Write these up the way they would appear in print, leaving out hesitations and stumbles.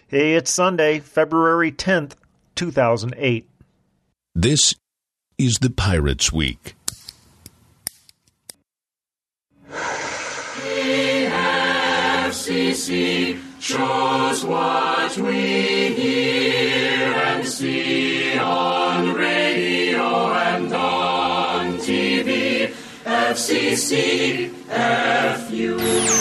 Hey, it's Sunday, February 10th, 2008. This is the Pirates Week. The FCC shows what we hear and see on radio and on TV. FCC, FU.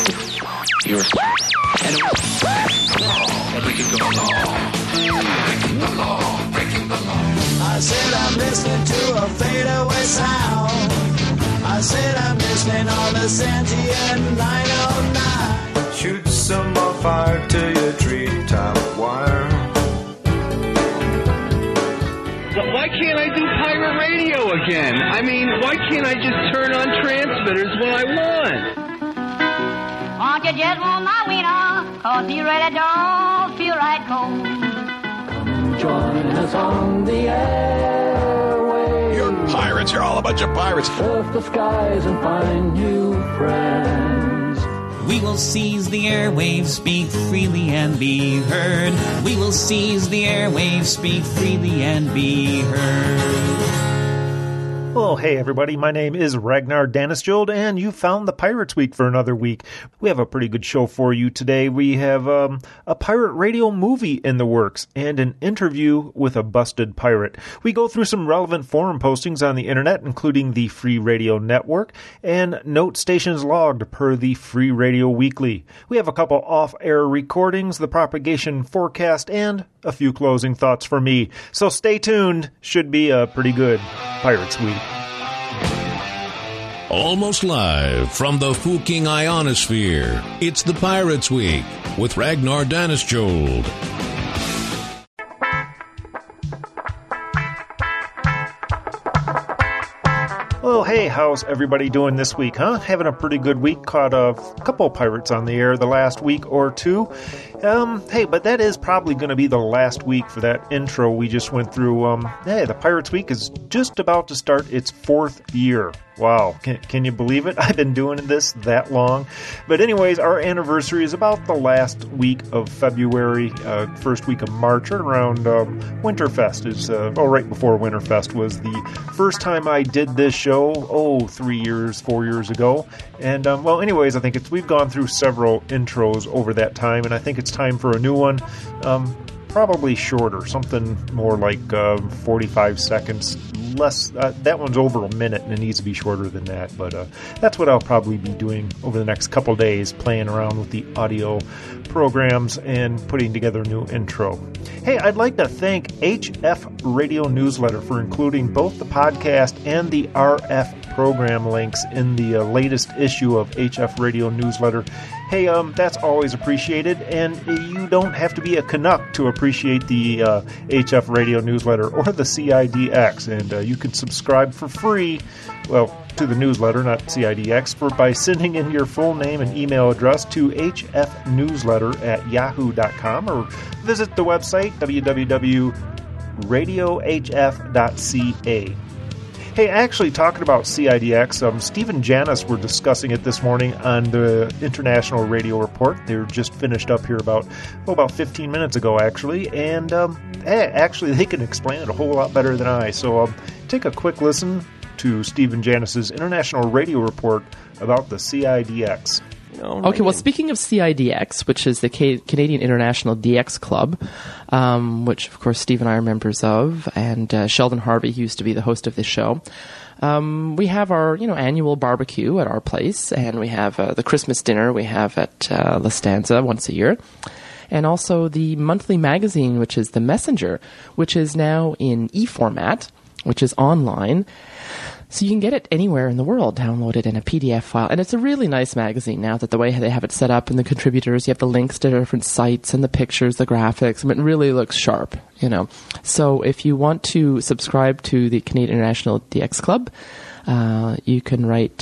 I said I'm listening to a fadeaway sound. I said I'm listening on the Santian 909. Shoot some more fire to your treetop wire. Why can't I do pirate radio again? I mean, why can't I just turn on transmitters when I want? Won't you just want my wiener? 'Cause he really don't feel right cold. Join us on the airwaves. You're pirates. You're all a bunch of pirates. Surf the skies and find new friends. We will seize the airwaves, speak freely and be heard. We will seize the airwaves, speak freely and be heard. Well, hey everybody, my name is Ragnar Daneskjold, and you found the Pirates Week for another week. We have a pretty good show for you today. We have a pirate radio movie in the works, and an interview with a busted pirate. We go through some relevant forum postings on the internet, including the Free Radio Network, and note stations logged per the Free Radio Weekly. We have a couple off-air recordings, the propagation forecast, and a few closing thoughts for me. So stay tuned. Should be a pretty good Pirates Week. Almost live from the Fuking Ionosphere, it's the Pirates Week with Ragnar Daneskjold. Well, hey, how's everybody doing this week, huh? Having a pretty good week. Caught a couple pirates on the air the last week or two. Hey, but that is probably going to be the last week for that intro we just went through. Hey, the Pirates Week is just about to start its 4th year. Wow, can you believe it? I've been doing this that long. But anyways, our anniversary is about the last week of February, first week of March, or around Winterfest. Right before Winterfest was the first time I did this show, 4 years ago. And, anyways, I think we've gone through several intros over that time, and I think it's time for a new one. Probably shorter, something more like 45 seconds. Less. That one's over a minute, and it needs to be shorter than that. But that's what I'll probably be doing over the next couple days, playing around with the audio programs and putting together a new intro. Hey, I'd like to thank HF Radio Newsletter for including both the podcast and the RF program links in the latest issue of HF Radio Newsletter. Hey, that's always appreciated, and you don't have to be a Canuck to appreciate the HF Radio Newsletter or the CIDX, and you can subscribe for free, to the newsletter, not CIDX, by sending in your full name and email address to hfnewsletter@yahoo.com, or visit the website www.radiohf.ca. Hey, actually, talking about CIDX, Steve and Janice were discussing it this morning on the International Radio Report. They were just finished up here about 15 minutes ago, actually. And actually, they can explain it a whole lot better than I. So take a quick listen to Steve and Janice's International Radio Report about the CIDX. Okay, well, speaking of CIDX, which is the Canadian International DX Club, which, of course, Steve and I are members of, and Sheldon Harvey, who used to be the host of this show, we have our, annual barbecue at our place, and we have the Christmas dinner we have at La Stanza once a year, and also the monthly magazine, which is The Messenger, which is now in e-format, which is online. So you can get it anywhere in the world, download it in a PDF file. And it's a really nice magazine now, that the way they have it set up, and the contributors, you have the links to different sites and the pictures, the graphics. I mean, it really looks sharp, So if you want to subscribe to the Canadian International DX Club, you can write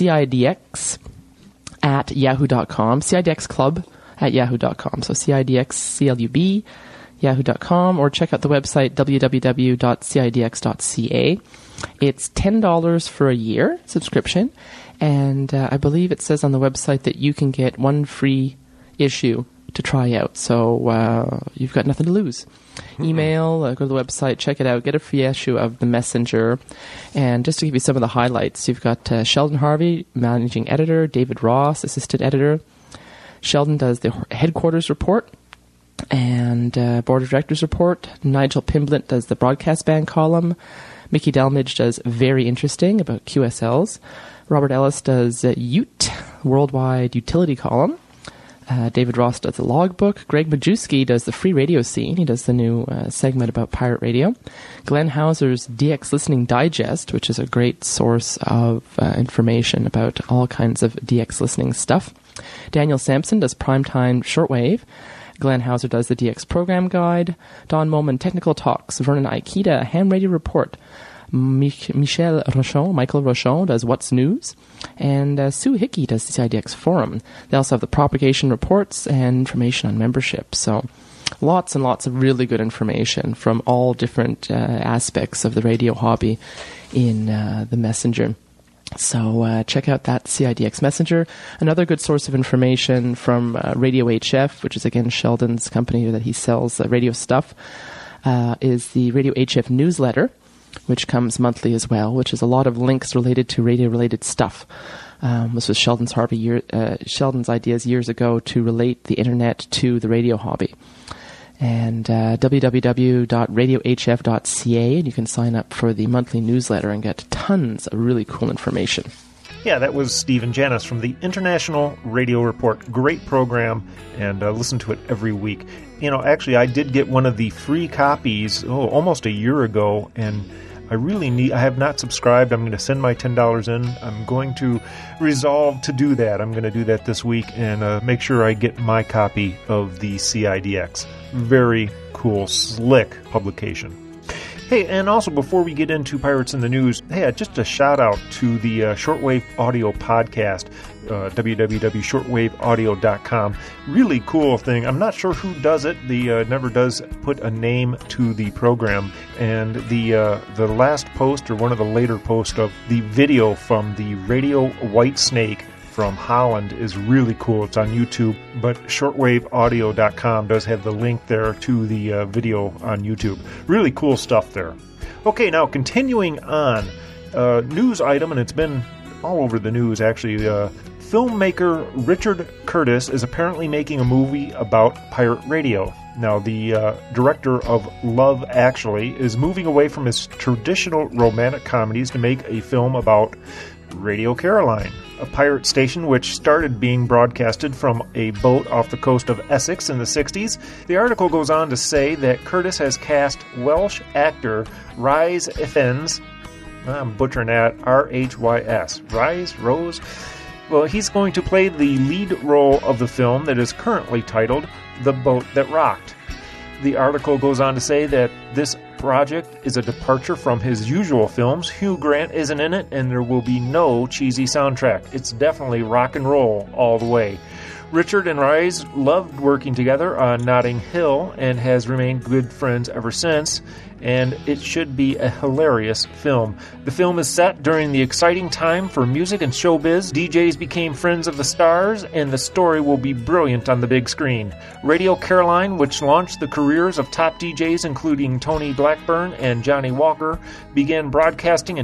CIDX@yahoo.com, CIDX Club @yahoo.com. So CIDXCLUB, yahoo.com, or check out the website www.cidx.ca. It's $10 for a year subscription, and I believe it says on the website that you can get one free issue to try out. So you've got nothing to lose. Email, go to the website, check it out, get a free issue of The Messenger. And just to give you some of the highlights, you've got Sheldon Harvey, managing editor, David Ross, assistant editor. Sheldon does the headquarters report and board of directors report. Nigel Pimblett does the broadcast band column. Mickey Delmage does Very Interesting about QSLs. Robert Ellis does Ute, worldwide utility column. David Ross does the logbook. Greg Majewski does the free radio scene. He does the new segment about pirate radio. Glenn Hauser's DX Listening Digest, which is a great source of information about all kinds of DX listening stuff. Daniel Sampson does primetime shortwave. Glenn Hauser does the DX program guide. Don Moman, technical talks. Vernon Aikida, ham radio report. Michael Rochon does What's News, and Sue Hickey does the CIDX Forum. They also have the propagation reports and information on membership. So lots and lots of really good information from all different aspects of the radio hobby in the Messenger. So check out that CIDX Messenger. Another good source of information from Radio HF, which is again Sheldon's company that he sells radio stuff, is the Radio HF newsletter, which comes monthly as well, which is a lot of links related to radio-related stuff. This was Sheldon's ideas years ago to relate the internet to the radio hobby. And www.radiohf.ca, and you can sign up for the monthly newsletter and get tons of really cool information. Yeah, that was Stephen Janis from the International Radio Report. Great program, and listen to it every week. You know, actually, I did get one of the free copies almost a year ago, and I have not subscribed. I'm going to send my $10 in. I'm going to resolve to do that. I'm going to do that this week and make sure I get my copy of the CIDX. Very cool, slick publication. Hey, and also before we get into Pirates in the News, hey, just a shout out to the Shortwave Audio Podcast, www.shortwaveaudio.com. Really cool thing. I'm not sure who does it. The never does put a name to the program. And the last post, or one of the later posts of the video from the Radio Whitesnake from Holland is really cool. It's on YouTube, but shortwaveaudio.com does have the link there to the video on YouTube. Really cool stuff there. Okay, now continuing on, news item, and it's been all over the news actually. Filmmaker Richard Curtis is apparently making a movie about pirate radio. Now, the director of Love Actually is moving away from his traditional romantic comedies to make a film about Radio Caroline, a pirate station which started being broadcasted from a boat off the coast of Essex in the 60s. The article goes on to say that Curtis has cast Welsh actor Rhys Ifans, I'm butchering that, R-H-Y-S, Rose. Well, he's going to play the lead role of the film that is currently titled The Boat That Rocked. The article goes on to say that this project is a departure from his usual films. Hugh Grant isn't in it, and there will be no cheesy soundtrack. It's definitely rock and roll all the way. Richard and Rhys loved working together on Notting Hill and has remained good friends ever since, and it should be a hilarious film. The film is set during the exciting time for music and showbiz. DJs became friends of the stars, and the story will be brilliant on the big screen. Radio Caroline, which launched the careers of top DJs including Tony Blackburn and Johnny Walker, began broadcasting in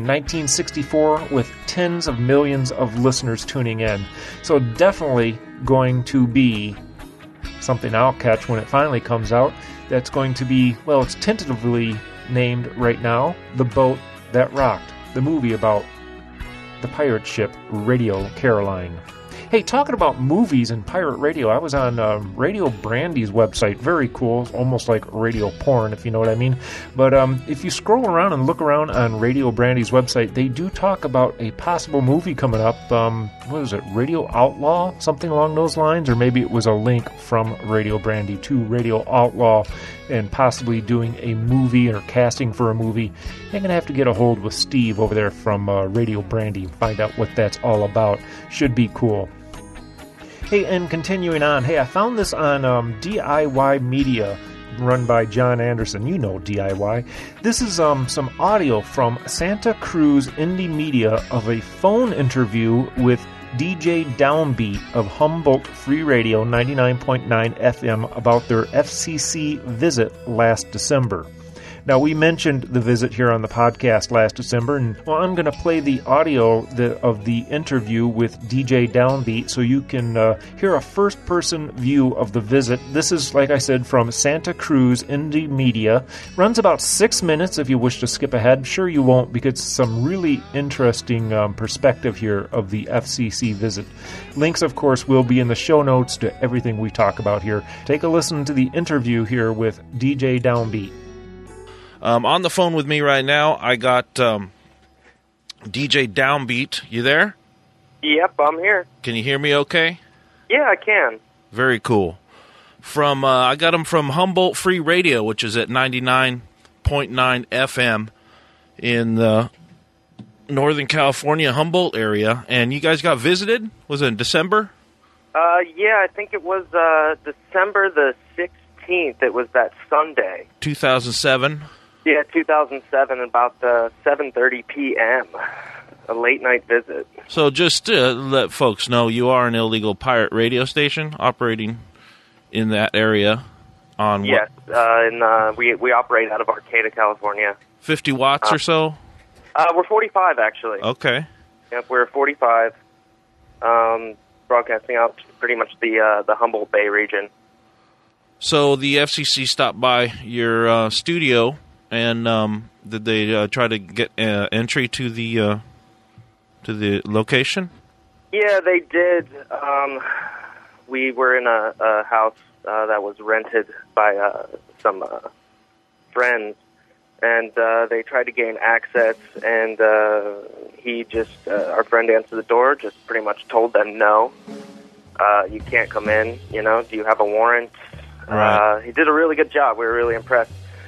1964 with tens of millions of listeners tuning in. So definitely going to be something I'll catch when it finally comes out. That's going to be, well, it's tentatively named right now, The Boat That Rocked, the movie about the pirate ship Radio Caroline. Hey, talking about movies and pirate radio, I was on Radio Brandy's website. Very cool, almost like radio porn, if you know what I mean. But if you scroll around and look around on Radio Brandy's website, they do talk about a possible movie coming up. What is it, Radio Outlaw? Something along those lines? Or maybe it was a link from Radio Brandy to Radio Outlaw and possibly doing a movie or casting for a movie. I'm going to have to get a hold with Steve over there from Radio Brandy and find out what that's all about. Should be cool. Hey, and continuing on, hey, I found this on DIY Media, run by John Anderson. You know DIY. This is some audio from Santa Cruz Indie Media of a phone interview with DJ Downbeat of Humboldt Free Radio 99.9 FM about their FCC visit last December. Now, we mentioned the visit here on the podcast last December, and well, I'm going to play the audio of the interview with DJ Downbeat so you can hear a first-person view of the visit. This is, like I said, from Santa Cruz Indie Media. Runs about 6 minutes if you wish to skip ahead. Sure you won't, because some really interesting perspective here of the FCC visit. Links, of course, will be in the show notes to everything we talk about here. Take a listen to the interview here with DJ Downbeat. On the phone with me right now, I got DJ Downbeat. You there? Yep, I'm here. Can you hear me okay? Yeah, I can. Very cool. I got him from Humboldt Free Radio, which is at 99.9 FM in the Northern California, Humboldt area. And you guys got visited? Was it in December? Yeah, I think it was December the 16th. It was that Sunday. 2007? Yeah, 2007, about 7:30 p.m., a late-night visit. So just to let folks know, you are an illegal pirate radio station operating in that area on yes, we operate out of Arcata, California. 50 watts or so? We're 45, actually. Okay. Yep, we're 45, broadcasting out to pretty much the Humboldt Bay region. So the FCC stopped by your studio, and did they try to get entry to the location? Yeah, they did. We were in a house that was rented by some friends, and they tried to gain access, and our friend answered the door, just pretty much told them no, you can't come in, do you have a warrant? Right. He did a really good job. We were really impressed.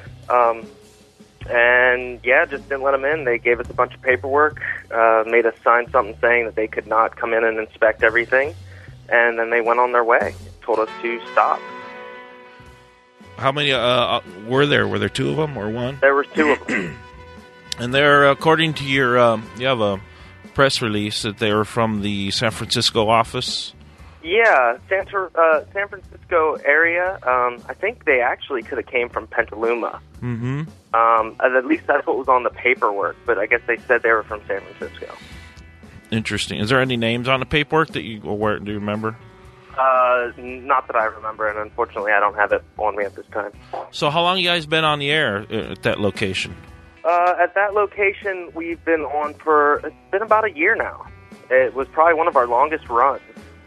And yeah, just didn't let him in. They gave us a bunch of paperwork, made us sign something saying that they could not come in and inspect everything, and then they went on their way, told us to stop. How many were there? Were there two of them or one? There were two of them. And they're, according to your, you have a press release that they were from the San Francisco office. Yeah, San Francisco area. I think they actually could have came from Petaluma. Mm-hmm. At least that's what was on the paperwork, but I guess they said they were from San Francisco. Interesting. Is there any names on the paperwork that do you remember? Not that I remember, and unfortunately I don't have it on me at this time. So how long you guys been on the air at that location? At that location, we've been on it's been about a year now. It was probably one of our longest runs.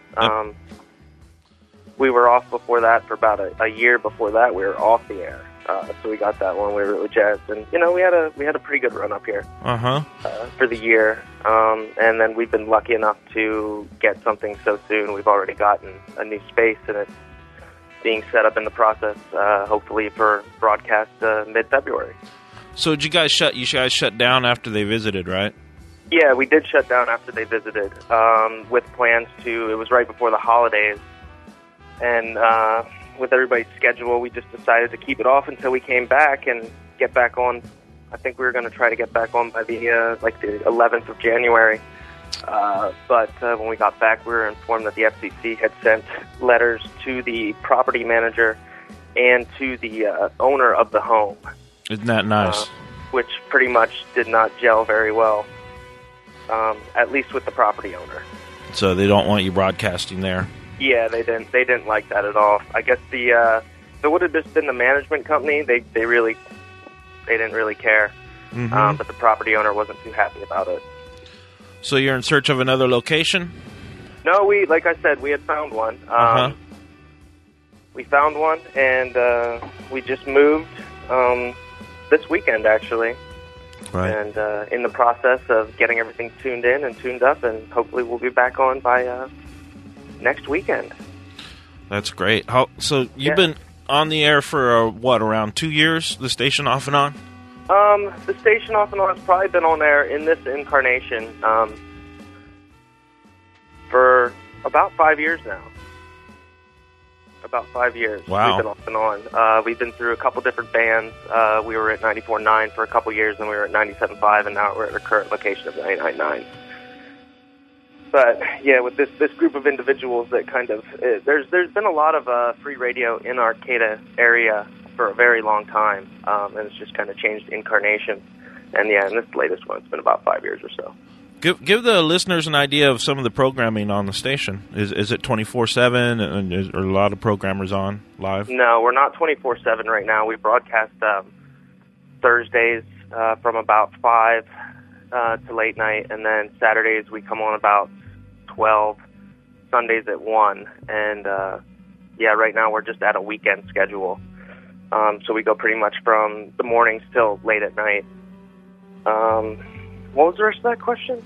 We were off before that for about a year before that. We were off the air, so we got that one. We were really jazzed, and we had a pretty good run up here for the year. And then we've been lucky enough to get something so soon. We've already gotten a new space, and it's being set up in the process, hopefully for broadcast mid-February. So did you guys shut down after they visited, right? Yeah, we did shut down after they visited, with plans to. It was right before the holidays, and with everybody's schedule, we just decided to keep it off until we came back and get back on. I think we were going to try to get back on by the 11th of January. But when we got back, we were informed that the FCC had sent letters to the property manager and to the owner of the home. Isn't that nice? Which pretty much did not gel very well, at least with the property owner. So they don't want you broadcasting there? Yeah, they didn't like that at all. I guess if it would have just been the management company, they didn't really care. Mm-hmm. But the property owner wasn't too happy about it. So you're in search of another location? No, like I said, we had found one. We found one, and we just moved this weekend, actually. Right. And in the process of getting everything tuned in and tuned up, and hopefully we'll be back on by next weekend. That's great. So you've been on the air for, around 2 years, the station off and on? The station off and on has probably been on air in this incarnation for about 5 years now. About 5 years. Wow. We've been off and on. We've been through a couple different bands. We were at 94.9 for a couple years, and we were at 97.5, and now we're at the current location of 99.9. But yeah, with this group of individuals that kind of there's been a lot of free radio in Arcata area for a very long time, and it's just kind of changed incarnation. And yeah, in this latest one, it's been about 5 years or so. Give the listeners an idea of some of the programming on the station. Is it 24/7, and are a lot of programmers on live? No, we're not 24/7 right now. We broadcast Thursdays from about 5 to late night, and then Saturdays we come on about 12, Sundays at 1, and yeah, right now we're just at a weekend schedule, so we go pretty much from the mornings till late at night. What was the rest of that question?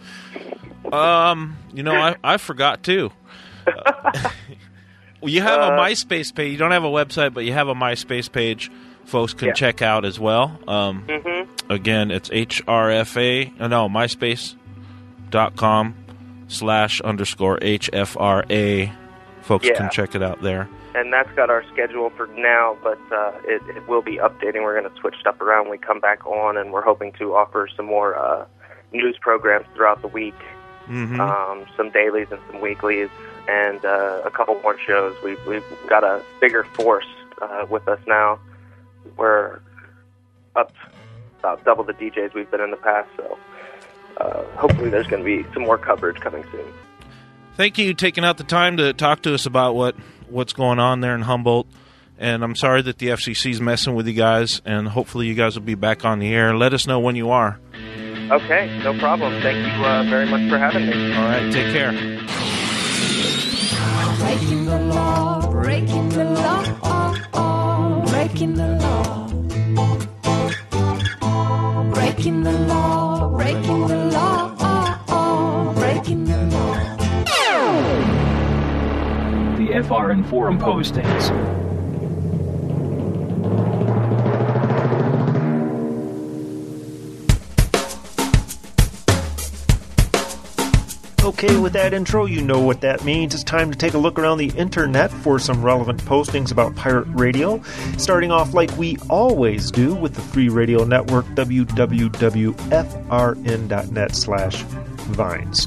I forgot too. You have a MySpace page. You don't have a website, but you have a MySpace page folks can check out as well. Again, it's myspace.com/_HFRA. Folks can check it out there. And that's got our schedule for now, but it will be updating. We're going to switch stuff around when we come back on, and we're hoping to offer some more news programs throughout the week, some dailies and some weeklies, and a couple more shows. We've got a bigger force with us now. We're up about double the DJs we've been in the past, so hopefully there's going to be some more coverage coming soon. Thank you for taking out the time to talk to us about what's going on there in Humboldt. And I'm sorry that the FCC's messing with you guys, and hopefully you guys will be back on the air. Let us know when you are. Okay, no problem. Thank you very much for having me. All right, take care. Breaking the law, breaking the law, breaking the law. Breaking the law, breaking the law, breaking the law. The FRN forum postings. Okay, with that intro, you know what that means. It's time to take a look around the internet for some relevant postings about pirate radio. Starting off like we always do with the Free Radio Network, www.frn.net/vines.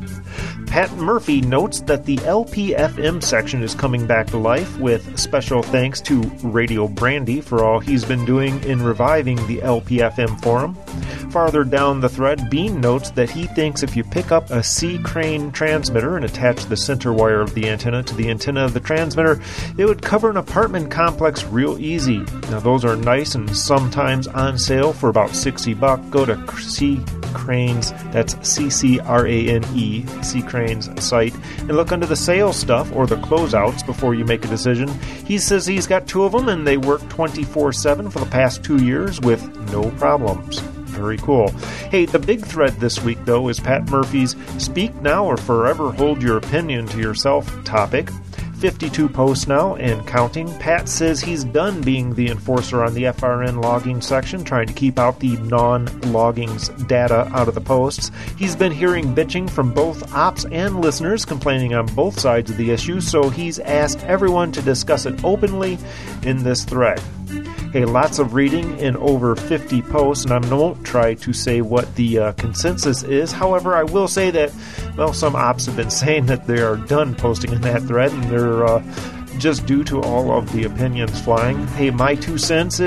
Pat Murphy notes that the LPFM section is coming back to life, with special thanks to Radio Brandy for all he's been doing in reviving the LPFM forum. Farther down the thread, Bean notes that he thinks if you pick up a C-Crane transmitter and attach the center wire of the antenna to the antenna of the transmitter, it would cover an apartment complex real easy. Now those are nice and sometimes on sale for about $60. Go to C-Crane's, that's C-C-R-A-N-E, C-Crane's site, and look under the sales stuff or the closeouts before you make a decision. He says he's got 2 of them and they work 24/7 for the past 2 years with no problems. Very cool. Hey, the big thread this week, though, is Pat Murphy's Speak Now or Forever Hold Your Opinion to Yourself topic. 52 posts now and counting. Pat says he's done being the enforcer on the FRN logging section, trying to keep out the non-loggings data out of the posts. He's been hearing bitching from both ops and listeners complaining on both sides of the issue, so he's asked everyone to discuss it openly in this thread. Hey, lots of reading in over 50 posts, and I won't try to say what the consensus is. However, I will say that, well, some ops have been saying that they are done posting in that thread, and they're just due to all of the opinions flying. Hey, my 2 cents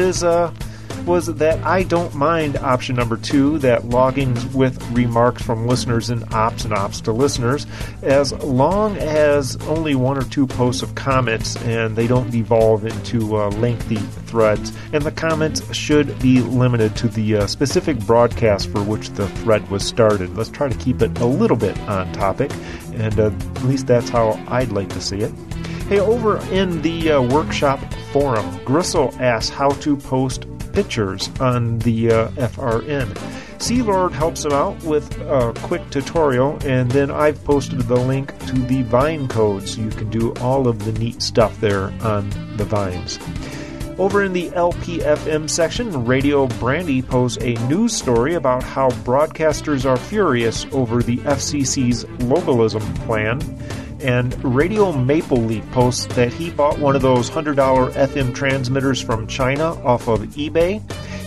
was that I don't mind option number 2, that logging with remarks from listeners and ops to listeners, as long as only 1 or 2 posts of comments and they don't devolve into lengthy threads. And the comments should be limited to the specific broadcast for which the thread was started. Let's try to keep it a little bit on topic, and at least that's how I'd like to see it. Hey, over in the workshop forum, Gristle asks how to post pictures on the FRN. Sealord helps him out with a quick tutorial, and then I've posted the link to the Vine code so you can do all of the neat stuff there on the Vines. Over in the LPFM section, Radio Brandy posts a news story about how broadcasters are furious over the FCC's localism plan. And Radio Maple Leaf posts that he bought one of those $100 FM transmitters from China off of eBay.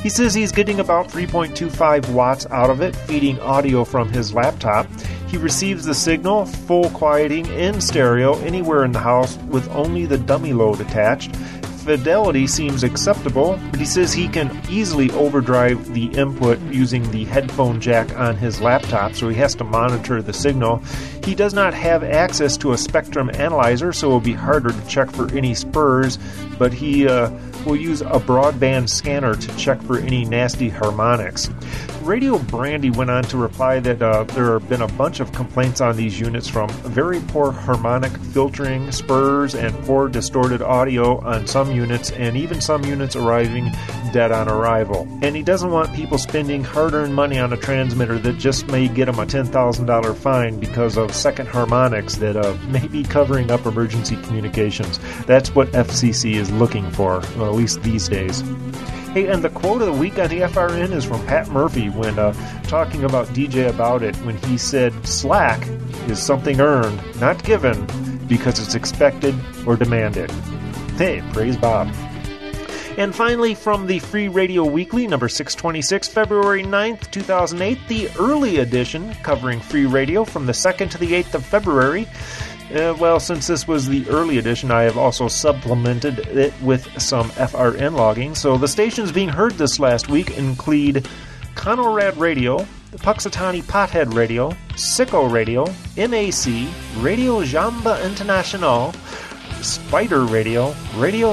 He says he's getting about 3.25 watts out of it, feeding audio from his laptop. He receives the signal, full quieting, in stereo, anywhere in the house with only the dummy load attached. Fidelity seems acceptable, but he says he can easily overdrive the input using the headphone jack on his laptop, so he has to monitor the signal. He does not have access to a spectrum analyzer, so it will be harder to check for any spurs, but he will use a broadband scanner to check for any nasty harmonics. Radio Brandy went on to reply that there have been a bunch of complaints on these units from very poor harmonic filtering, spurs, and poor distorted audio on some units, and even some units arriving dead on arrival. And he doesn't want people spending hard-earned money on a transmitter that just may get him a $10,000 fine because of second harmonics that may be covering up emergency communications. That's what FCC is looking for, well, at least these days. Hey, and the quote of the week on the FRN is from Pat Murphy when talking about DJ About It, when he said, "Slack is something earned, not given, because it's expected or demanded." Hey, praise Bob. And finally, from the Free Radio Weekly, number 626, February 9th, 2008, the early edition covering free radio from the 2nd to the 8th of February. Well, since this was the early edition, I have also supplemented it with some FRN logging. So the stations being heard this last week include Conrad Radio, the Puxatani Pothead Radio, Sicko Radio, MAC, Radio Jamba International, Spider Radio, Radio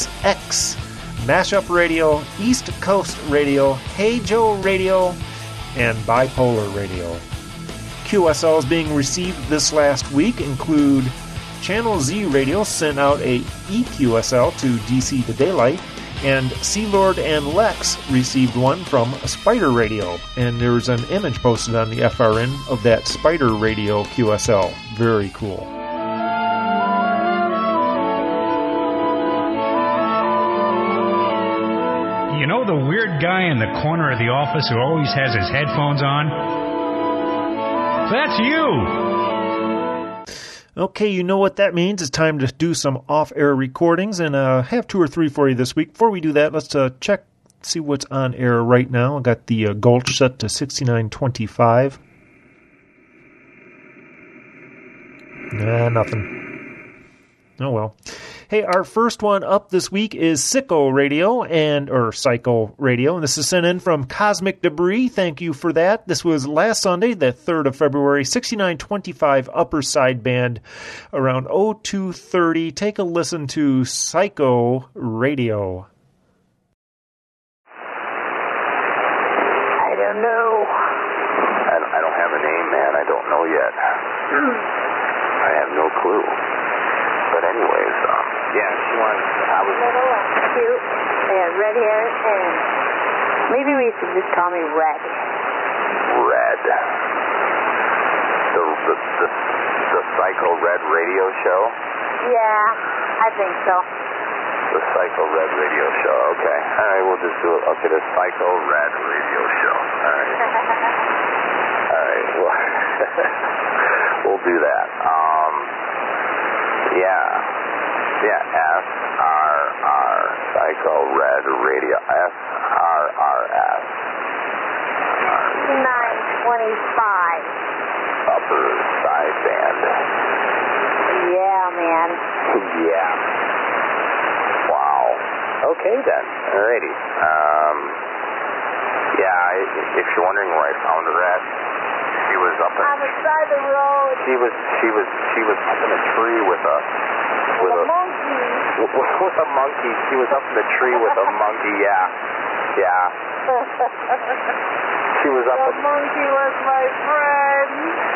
6X, Mashup Radio, East Coast Radio, Hey Joe Radio, and Bipolar Radio. QSLs being received this last week include Channel Z Radio sent out a EQSL to DC to Daylight, and Sealord and Lex received one from Spider Radio, and there's an image posted on the FRN of that Spider Radio QSL. Very cool. You know the weird guy in the corner of the office who always has his headphones on? That's you! Okay, you know what that means. It's time to do some off-air recordings, and I have 2 or 3 for you this week. Before we do that, let's check, see what's on air right now. I got the Gulch set to 6925. Nah, nothing. Oh well. Hey, our first one up this week is Sicko Radio, Psycho Radio, and this is sent in from Cosmic Debris. Thank you for that. This was last Sunday, the 3rd of February, 6925 upper sideband, around 0230. Take a listen to Psycho Radio. I don't know. I don't have a name, man. I don't know yet. I have no clue. But anyways, yeah, she wants. I was little and cute and red hair, and maybe we should just call me Red. Red. The Psycho Red radio show? Yeah, I think so. The Psycho Red radio show. Okay. All right, we'll just do it. Okay, the Psycho Red radio show. All right. All right. Well, we'll do that. Yeah, SRR, Psycho Red Radio, SRRS. 925. Upper sideband. Yeah, man. Yeah. Wow. Okay, then. Alrighty. If you're wondering where I found her at, she was up on the side of the road. She was up in a tree with a monkey. With a monkey. She was up in the tree with a monkey. Yeah. She was up. The monkey was my friend.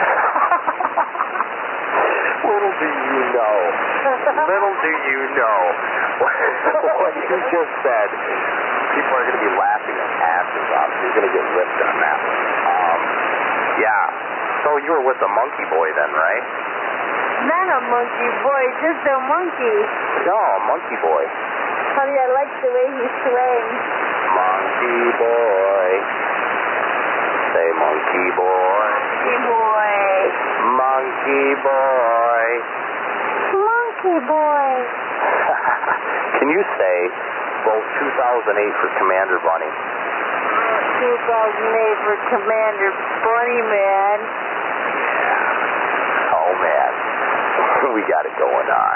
Little do you know. Little do you know what you just said. People are going to be laughing their asses off. You're going to get ripped on that one. Yeah. So you were with the monkey boy then, right? Not a monkey boy, just a monkey. No, monkey boy. Honey, I like the way he swings. Monkey boy. Say monkey boy. Monkey boy. Monkey boy. Monkey boy. Can you say vote 2008 for Commander Bunny. 2008 for Commander Bunny, man. Oh, man. We got it going on.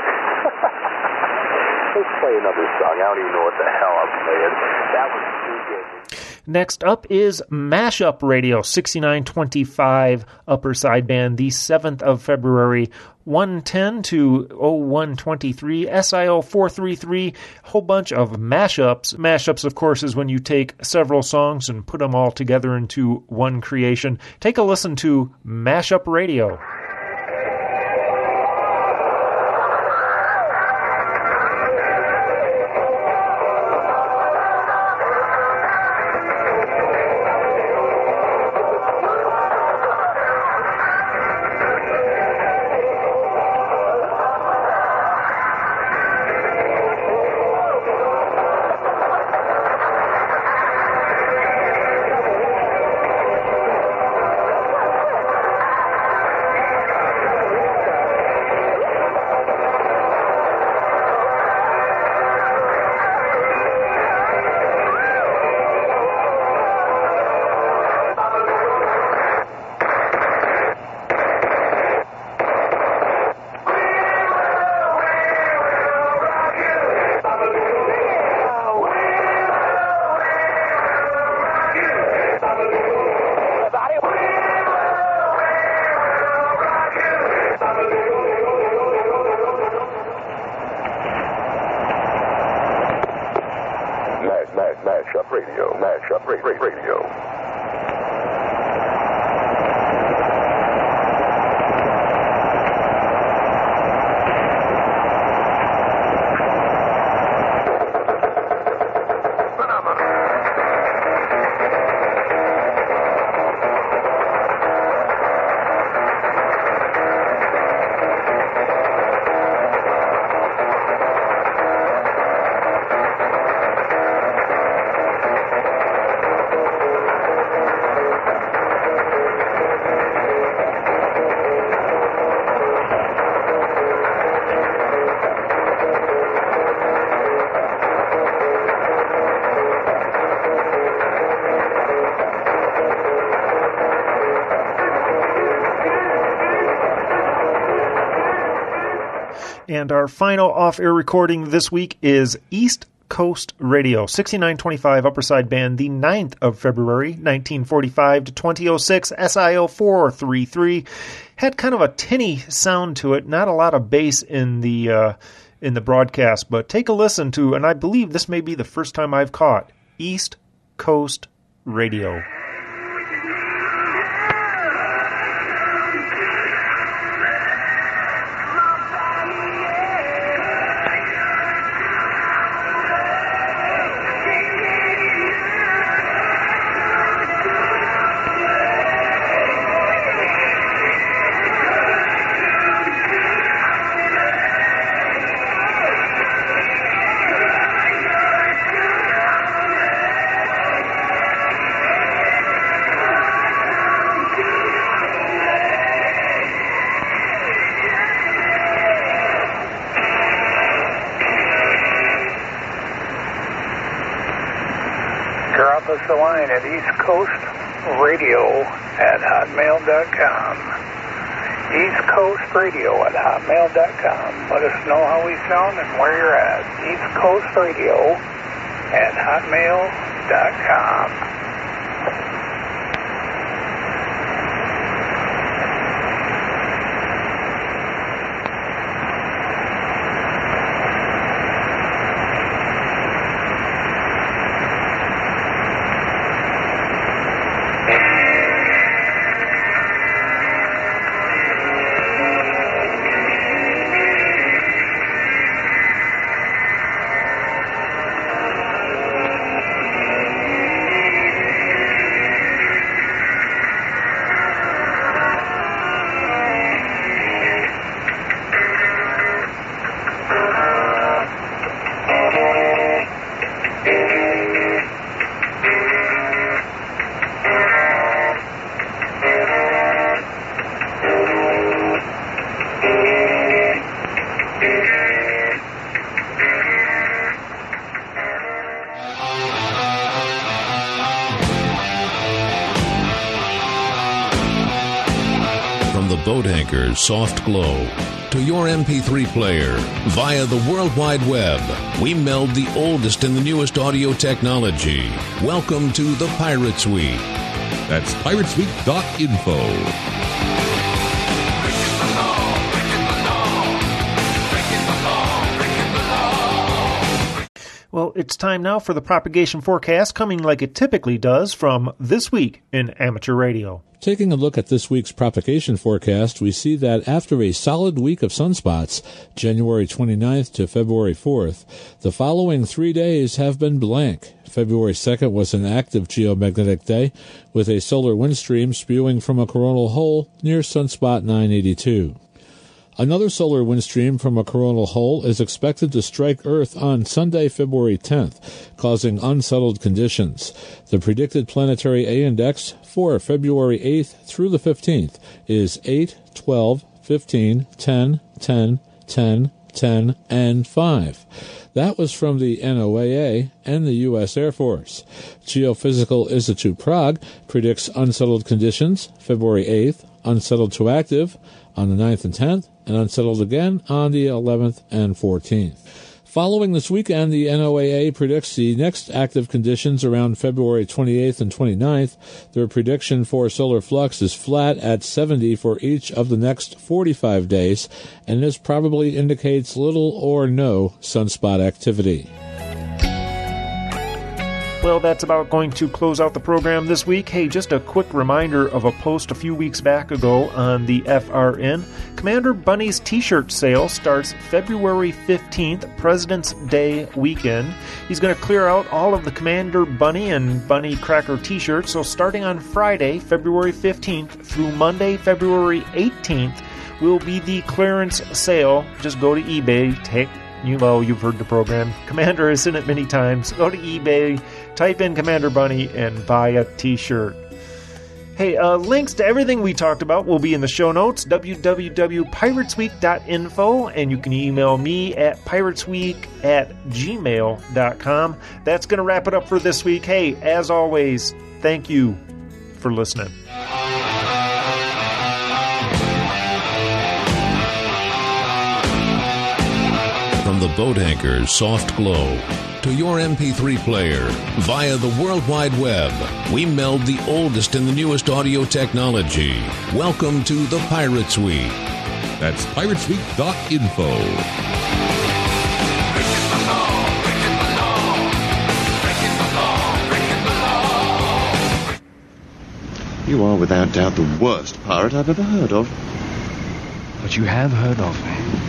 Let's play another song. I don't even know what the hell I'm playing. That was too good. Next up is Mashup Radio 6925 Upper Sideband, the 7th of February, 110 to 0123, SIO 433, whole bunch of mashups. Mashups, of course, is when you take several songs and put them all together into one creation. Take a listen to Mashup Radio. Mashup Radio. And our final off-air recording this week is East Coast Radio, 6925 Upper Sideband, the 9th of February, 1945 to 2006, SIO 433. Had kind of a tinny sound to it, not a lot of bass in the broadcast, but take a listen to, and I believe this may be the first time I've caught, East Coast Radio. Drop us a line at eastcoastradio@hotmail.com. eastcoastradio@hotmail.com. Let us know how we sound and where you're at. eastcoastradio@hotmail.com. boat anchor's soft glow to your MP3 player via the World Wide Web. We meld the oldest and the newest audio technology. Welcome to the Pirates Week. That's piratesweek.info. Well, it's time now for the propagation forecast, coming like it typically does from This Week in Amateur Radio. Taking a look at this week's propagation forecast, we see that after a solid week of sunspots, January 29th to February 4th, the following 3 days have been blank. February 2nd was an active geomagnetic day, with a solar wind stream spewing from a coronal hole near sunspot 982. Another solar wind stream from a coronal hole is expected to strike Earth on Sunday, February 10th, causing unsettled conditions. The predicted planetary A-index for February 8th through the 15th is 8, 12, 15, 10, 10, 10, 10, and 5. That was from the NOAA and the U.S. Air Force. Geophysical Institute Prague predicts unsettled conditions February 8th, unsettled to active on the 9th and 10th, and unsettled again on the 11th and 14th. Following this weekend, the NOAA predicts the next active conditions around February 28th and 29th. Their prediction for solar flux is flat at 70 for each of the next 45 days, and this probably indicates little or no sunspot activity. Well, that's about going to close out the program this week. Hey, just a quick reminder of a post a few weeks back ago on the FRN. Commander Bunny's t-shirt sale starts February 15th, President's Day weekend. He's going to clear out all of the Commander Bunny and Bunny Cracker t-shirts. So starting on Friday, February 15th through Monday, February 18th, will be the clearance sale. Just go to eBay, you've heard the program. Commander has seen it many times. Go to eBay, type in Commander Bunny, and buy a t-shirt. Hey, links to everything we talked about will be in the show notes, www.piratesweek.info, and you can email me at piratesweek@gmail.com. That's going to wrap it up for this week. Hey, as always, thank you for listening. From the boat anchor's soft glow to your MP3 player via the World Wide Web, we meld the oldest and the newest audio technology. Welcome to the Pirates Week. That's piratesweek.info. You are without doubt the worst pirate I've ever heard of. But you have heard of me.